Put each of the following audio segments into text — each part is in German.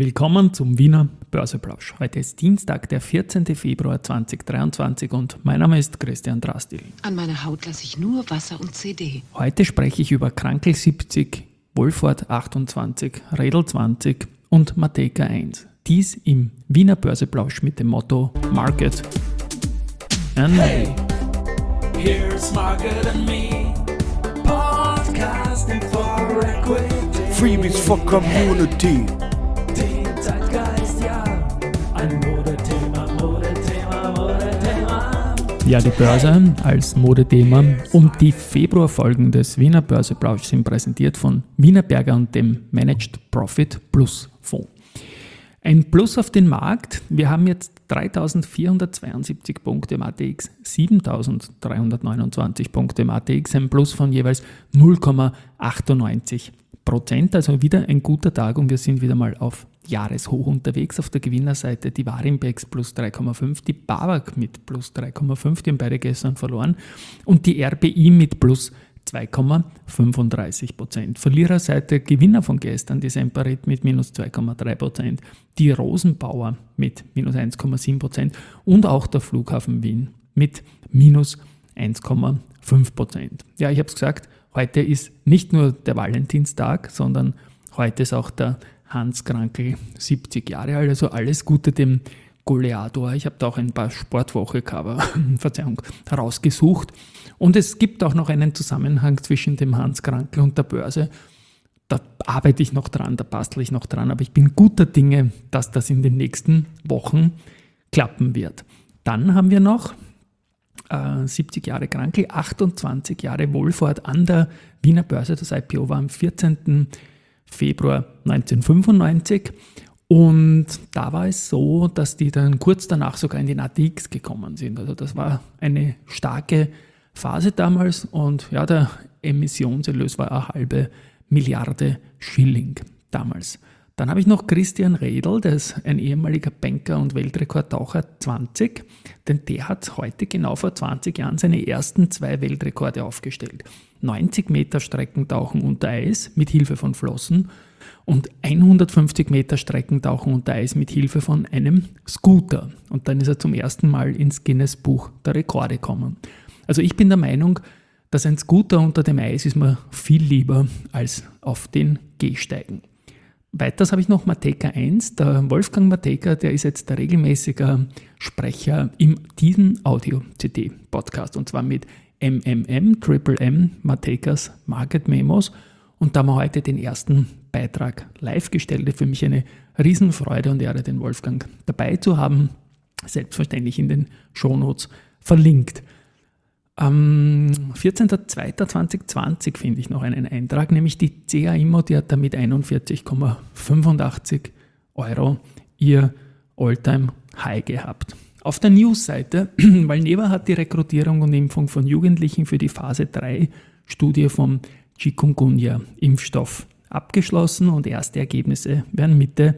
Willkommen zum Wiener Börseplausch. Heute ist Dienstag, der 14. Februar 2023 und mein Name ist Christian Drastil. An meiner Haut lasse ich nur Wasser und CD. Heute spreche ich über Krankl 70, Wohlfahrt 28, Redl 20 und Matejka 1. Dies im Wiener Börseplausch mit dem Motto Market and Me. Here's Market and Me, podcasting for equity. Freebies for Community. Den Zeitgeist, ja, ein Modethema. Ja, die Börse als Modethema und die Februarfolgen des Wiener Börseplausch sind präsentiert von Wienerberger und dem Managed Profit Plus Fonds. Ein Plus auf den Markt. Wir haben jetzt 3.472 Punkte im ATX, 7.329 Punkte im ATX, ein Plus von jeweils 0,98%. Also wieder ein guter Tag und wir sind wieder mal auf Jahreshoch unterwegs. Auf der Gewinnerseite die Warimbex plus 3,5, die BAWAG mit plus 3,5, die haben beide gestern verloren, und die RBI mit plus 2,35%. Verliererseite Gewinner von gestern, die Semperit mit minus 2,3%, die Rosenbauer mit minus 1,7% und auch der Flughafen Wien mit minus 1,5%. Ja, ich habe es gesagt, heute ist nicht nur der Valentinstag, sondern heute ist auch der Hans Krankl 70 Jahre alt, also alles Gute dem Goleador. Ich habe da auch ein paar Sportwoche-Cover herausgesucht. Und es gibt auch noch einen Zusammenhang zwischen dem Hans Krankl und der Börse. Da arbeite ich noch dran, da bastle ich noch dran, aber ich bin guter Dinge, dass das in den nächsten Wochen klappen wird. Dann haben wir noch 70 Jahre Krankl, 28 Jahre Wohlfahrt an der Wiener Börse. Das IPO war am 14. Februar 1995. Und da war es so, dass die dann kurz danach sogar in den ATX gekommen sind. Also das war eine starke Phase damals und ja, der Emissionserlös war 1,5 Milliarde Schilling damals. Dann habe ich noch Christian Redl, der ist ein ehemaliger Banker und Weltrekordtaucher 20, denn der hat heute genau vor 20 Jahren seine ersten 2 Weltrekorde aufgestellt. 90 Meter Streckentauchen unter Eis mit Hilfe von Flossen und 150 Meter Streckentauchen unter Eis mit Hilfe von einem Scooter. Und dann ist er zum ersten Mal ins Guinness-Buch der Rekorde gekommen. Also ich bin der Meinung, dass ein Scooter unter dem Eis ist mir viel lieber als auf den Gehsteigen. Weiters habe ich noch Matejka 1, der Wolfgang Matejka, der ist jetzt der regelmäßige Sprecher in diesem Audio-CD-Podcast und zwar mit Triple M, Matejkas Market Memos, und da haben wir heute den ersten Beitrag live gestellt. Für mich eine Riesenfreude und Ehre, den Wolfgang dabei zu haben, selbstverständlich in den Shownotes verlinkt. Am 14.02.2020 finde ich noch einen Eintrag, nämlich die CA Immo, die hat da mit 41,85 € ihr All-Time-High gehabt. Auf der News-Seite, Valneva hat die Rekrutierung und Impfung von Jugendlichen für die Phase 3 Studie vom Chikungunya-Impfstoff abgeschlossen und erste Ergebnisse werden Mitte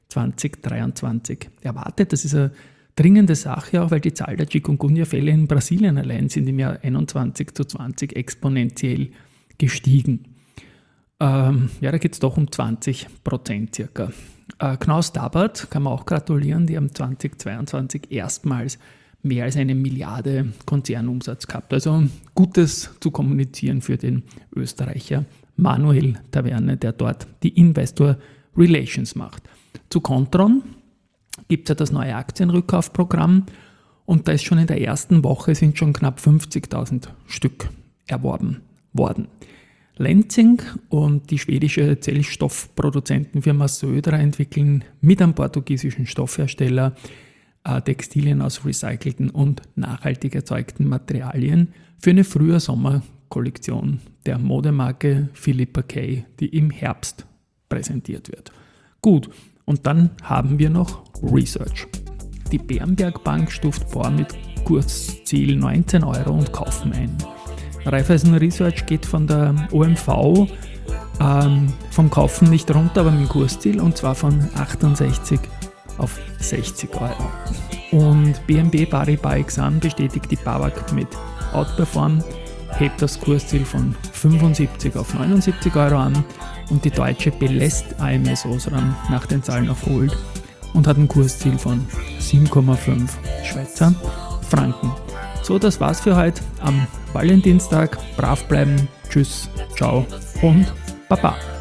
2023 erwartet. Das ist eine dringende Sache auch, weil die Zahl der Chikungunya-Fälle in Brasilien allein sind im Jahr 21 zu 20 exponentiell gestiegen. Da geht es doch um 20% circa. Knaus Tabbert kann man auch gratulieren, die haben 2022 erstmals mehr als 1 Milliarde Konzernumsatz gehabt. Also Gutes zu kommunizieren für den Österreicher Manuel Taverne, der dort die Investor Relations macht. Zu Kontron gibt es ja das neue Aktienrückkaufprogramm und da ist schon in der ersten Woche sind schon knapp 50.000 Stück erworben worden. Lenzing und die schwedische Zellstoffproduzentenfirma Södra entwickeln mit einem portugiesischen Stoffhersteller Textilien aus recycelten und nachhaltig erzeugten Materialien für eine Frühjahr-Sommer-Kollektion der Modemarke Philippa K, die im Herbst präsentiert wird. Gut, und dann haben wir noch Research. Die Bärenberg Bank stuft Bohr mit Kursziel 19 € und kaufen ein. Raiffeisen Research geht von der OMV vom Kaufen nicht runter, aber mit dem Kursziel, und zwar von 68 auf 60 €. Und BNP Paribas Exane bestätigt die BAWAG mit Outperform, hebt das Kursziel von 75 auf 79 € an und die deutsche belässt AMS Osram nach den Zahlen auf Hold und hat ein Kursziel von 7,5 Schweizer Franken. So, das war's für heute am Valentinstag. Brav bleiben, tschüss, ciao und baba.